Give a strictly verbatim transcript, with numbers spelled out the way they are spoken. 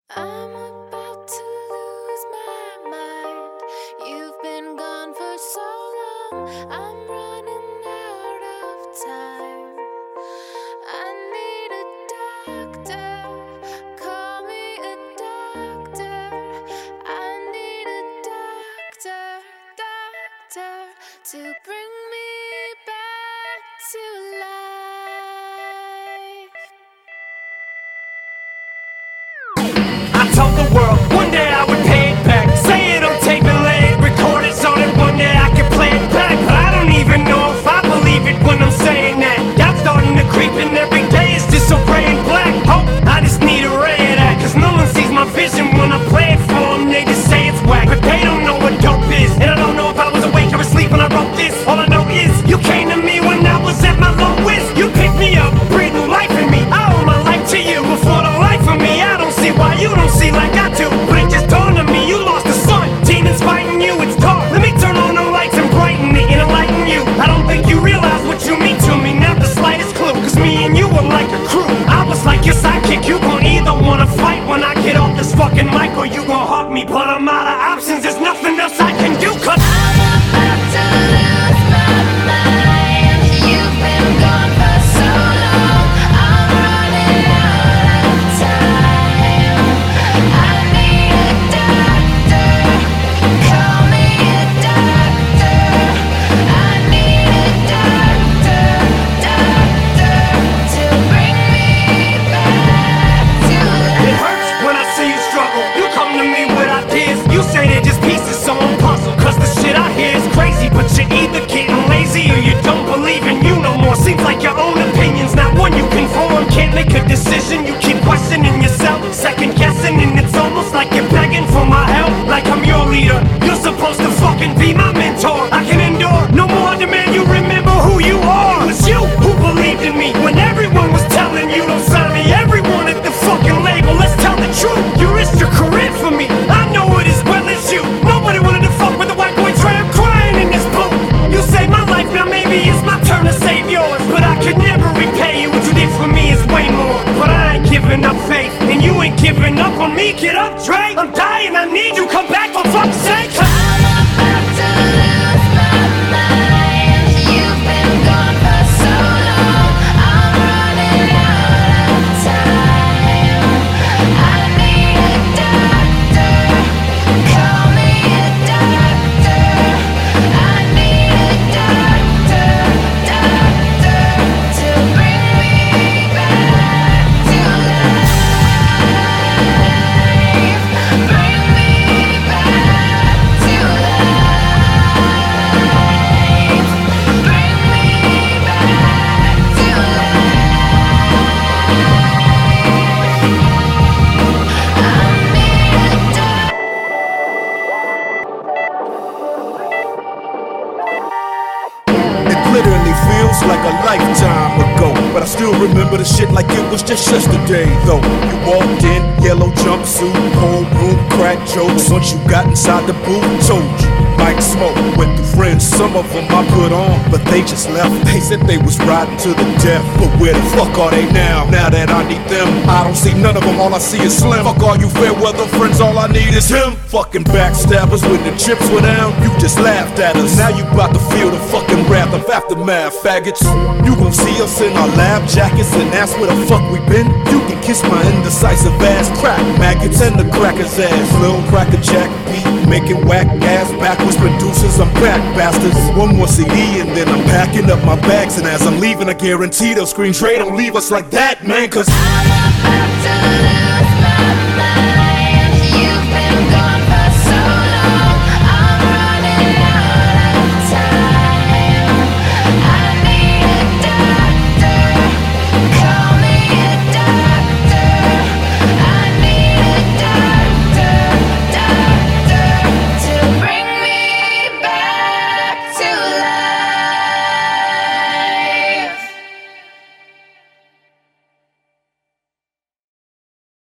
I'm about to lose my mind. You've been gone for so long. I'm running out of time. I need a doctor. Call me a doctor. I need a doctor, doctor, to bring me back to life. I told the world one day I would pay it back. Say it on tape and lay it recorded so that one day I could play it back. But I don't even know if I believe it when I'm saying that. Doubt's starting to creep in every day. It's just so gray and black. Hope I just need a ray of that. Cause no one sees my vision when I play it for them. They just say it's whack. But they don't know what dope is. And I don't know if I was awake or asleep when I wrote this. All I know is you came to me when I was at my lowest. You picked me up, breathed new life in me. I owe my life to you before the life of me. I don't see why you don't see like I do. But it just dawned on me, you lost the sun. Demons fighting you, it's dark. Let me turn on the lights and brighten it and enlighten you. I don't think you realize what you mean to me, not the slightest clue. Cause me and you were like a crew. I was like your sidekick, you gon' either wanna fight when I get off this fucking mic, or you gon' hug me. But I'm out of options, there's nothing else I can do. Cause I'm about to lose my mind. You've been gone for so long. I'm running out of time. I need a doctor. Call me a doctor. I need a doctor, doctor, to bring me back to it life. hurts when I see you struggle. You come to me with ideas. You say they're just pieces, so I'm puzzled. Cause the shit I hear is crazy, but you're either getting lazy or you don't believe in you no more. Seems like your own opinion's not one you can form. Can't make a decision, you keep questioning yourself, second guessing, and it's almost like you're begging for my help. Like I'm your leader, you're supposed to fucking be my mentor. I can endure no more demand you remember who you are. It was you who believed in me when everyone was telling you don't sign me. Everyone at the fucking label, let's tell the truth. You risked your career for me, I know it as well as you. Nobody wanted to fuck with a white boy tramp crying in this booth. You saved my life, now maybe it's my turn to save yours. But I could never repay you, what you did for me is way more. But I ain't giving up faith, and you ain't giving up on me. Get up, Dre, I'm dying, I need you, come back for fuck's sake. I'm about to lose my mind. You've been gone for so long. I'm running out of time. I need a doctor. Call me a doctor. I need a doctor, doctor, to bring me back to life. Bring me back to life. Bring me back to life. I need a doctor. It literally feels like a lifetime ago, but I still remember the shit like it was just yesterday though. You walked in, yellow jumpsuit, whole room, crack jokes. Once you got inside the booth, told you Mike Smoke went through friends. Some of them I put on, but they just left. They said they was riding to the death, but where the fuck are they now? Now that I need them, I don't see none of them, all I see is Slim. Fuck all you fair weather friends, all I need is him. Fucking backstabbers, when the chips were down, you just laughed at us. Now you bout to feel the fucking wrath of aftermath, faggots. You gon' see us in our lab jackets and ask where the fuck we been. You can kiss my indecisive ass, crack maggots and the cracker's ass. Lil' cracker jack beat, making whack ass backwards producers. I'm back, bastards. One more C D and then I'm packing up my bags. And as I'm leaving, I guarantee they'll scream, Trey, don't leave us like that, man. Cause I'm about to